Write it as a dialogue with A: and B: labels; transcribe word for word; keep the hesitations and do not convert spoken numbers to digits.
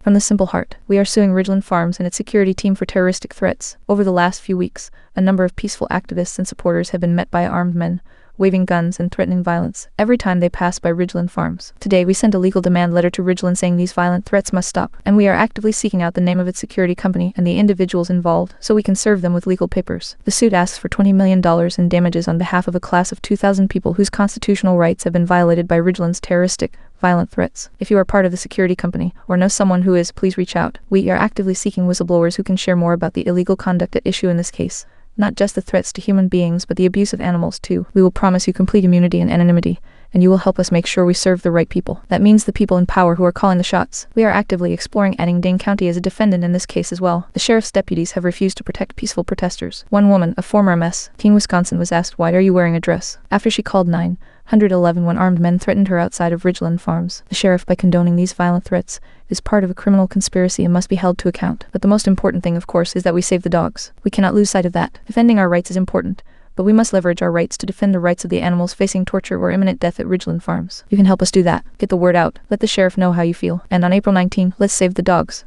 A: From the simple heart, we are suing Ridgeland Farms and its security team for terroristic threats. Over the last few weeks, a number of peaceful activists and supporters have been met by armed men, waving guns and threatening violence every time they pass by Ridgeland Farms. Today, we sent a legal demand letter to Ridgeland saying these violent threats must stop, and we are actively seeking out the name of its security company and the individuals involved so we can serve them with legal papers. The suit asks for twenty million dollars in damages on behalf of a class of two thousand people whose constitutional rights have been violated by Ridgeland's terroristic, violent threats. If you are part of the security company or know someone who is, please reach out. We are actively seeking whistleblowers who can share more about the illegal conduct at issue in this case. Not just the threats to human beings, but the abuse of animals too. We will promise you complete immunity and anonymity, and you will help us make sure we serve the right people. That means the people in power who are calling the shots. We are actively exploring adding Dane County as a defendant in this case as well. The sheriff's deputies have refused to protect peaceful protesters. One woman, a former M S teen Wisconsin, was asked, "Why are you wearing a dress?" after she called nine one one when armed men threatened her outside of Ridgeland Farms. The sheriff, by condoning these violent threats, is part of a criminal conspiracy and must be held to account. But the most important thing, of course, is that we save the dogs. We cannot lose sight of that. Defending our rights is important, but we must leverage our rights to defend the rights of the animals facing torture or imminent death at Ridgeland Farms. You can help us do that. Get the word out. Let the sheriff know how you feel. And on April nineteenth, let's save the dogs.